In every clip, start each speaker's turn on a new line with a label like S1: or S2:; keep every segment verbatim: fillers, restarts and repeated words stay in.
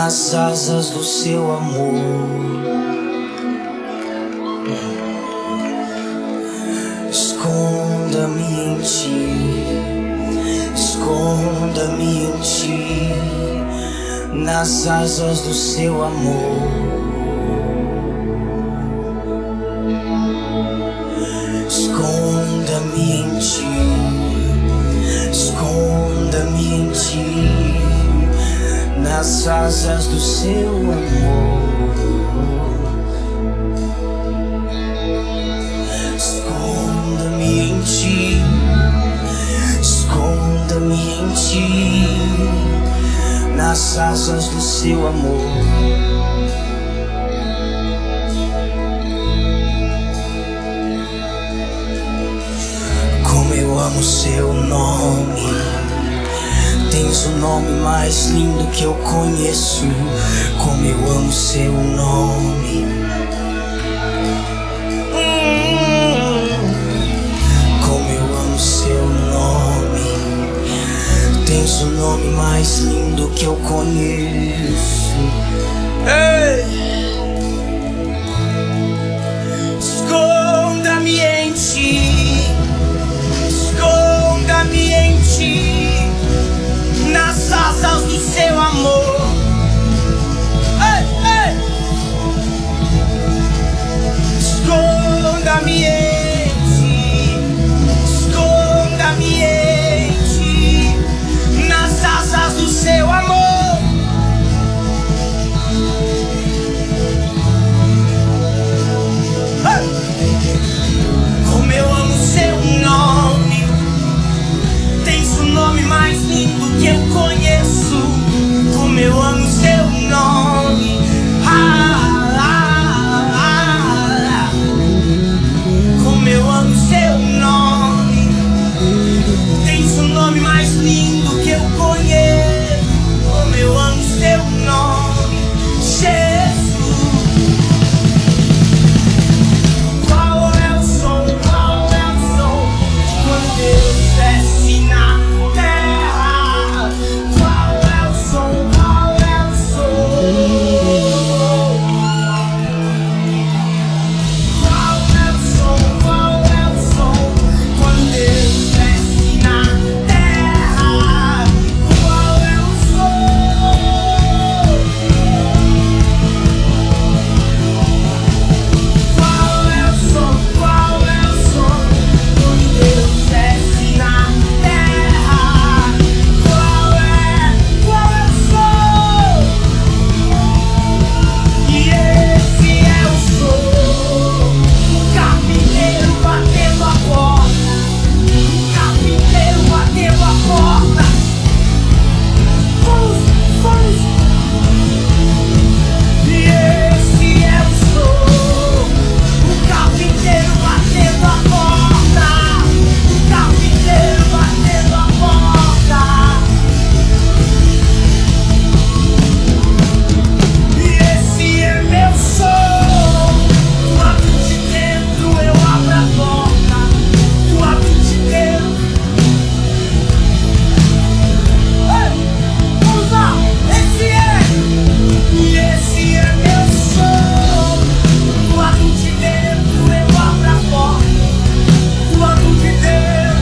S1: nas asas do seu amor. Esconda-me em ti, esconda-me em ti, nas asas do seu amor. Esconda-me em ti, esconda-me em ti, nas asas do seu amor. Esconda-me em ti, esconda-me em ti, nas asas do seu amor. Como eu amo seu nome, tens o nome mais lindo que eu conheço. Como eu amo seu nome, hum, como eu amo seu nome, tens o nome mais lindo que eu conheço. Ei! Esconda-me em ti, esconda-me em ti, nas asas do seu amor. Ei, ei. Esconda-me em ti, esconda-me em ti, nas asas do seu amor. Ei. Como eu amo seu nome, tens o nome mais lindo que eu conheço. Como eu amo seu nome, ah, ah, ah, ah. Como eu amo seu nome, tens o nome mais lindo que eu conheço. Como eu amo seu nome, Jesus. Qual é o som, qual é o som quando Deus desce na terra? Qual é o som, qual é o som? Qual é o som, qual é o som quando Deus desce na terra? Qual é o som? Qual é o som, qual é o som quando Deus desce na terra? Qual é, qual é o som? E esse é o som, o carpinteiro batendo a porta, o carpinteiro batendo a porta. Vamos, vamos. E esse é o som, o carpinteiro batendo a porta, o carpinteiro batendo a porta. E esse é meu som, do lado de dentro eu abro a porta, do lado de dentro. Ei, vamos lá, esse é, e esse é meu som, do lado de dentro eu abro a porta, do lado de dentro.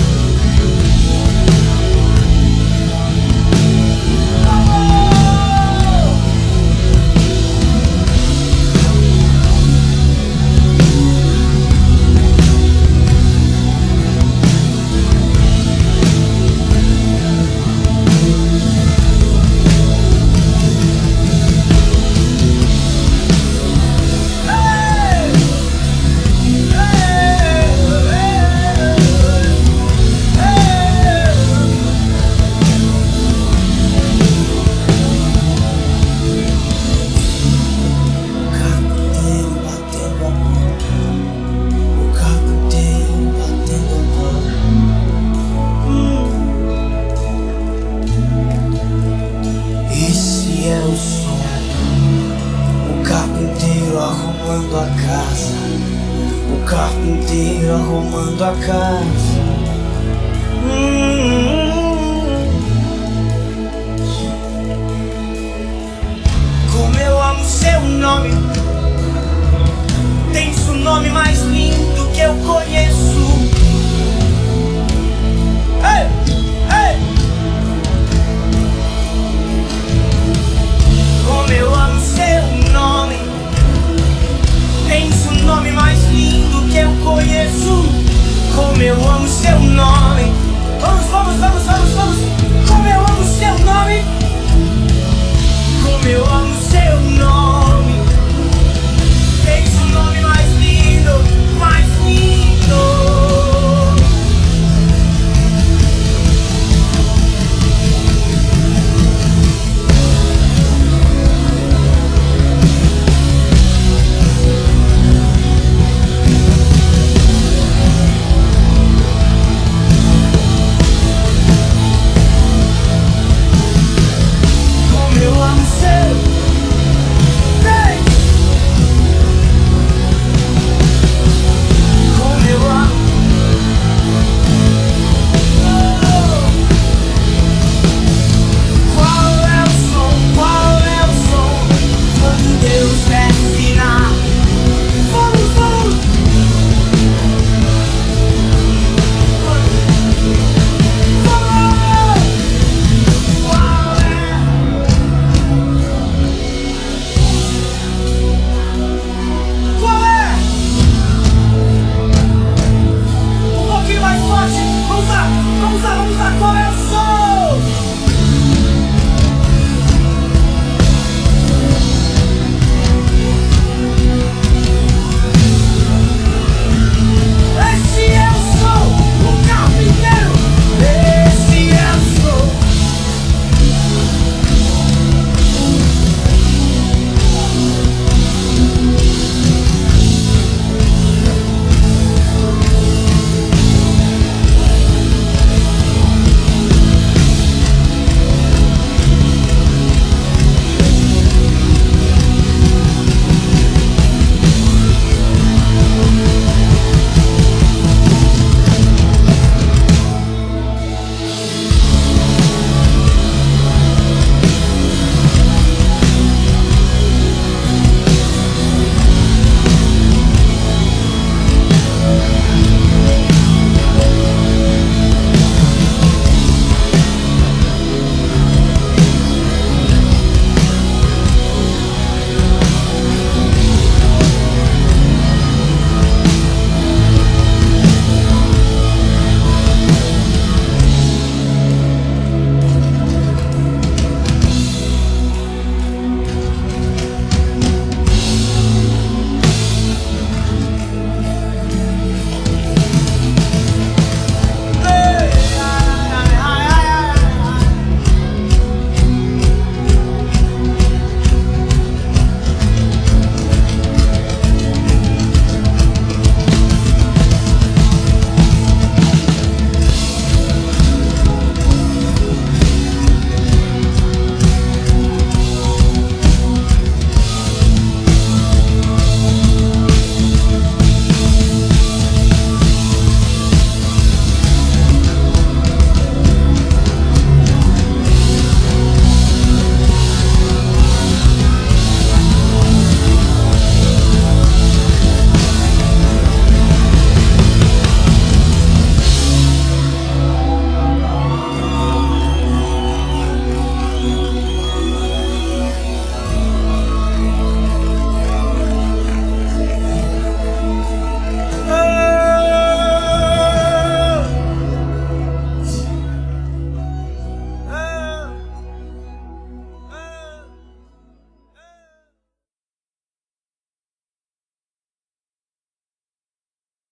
S1: Esse é o som, o carpinteiro arrumando a casa, o carpinteiro arrumando a casa. Hum, nome. Tens o nome mais lindo que eu conheço. Ei!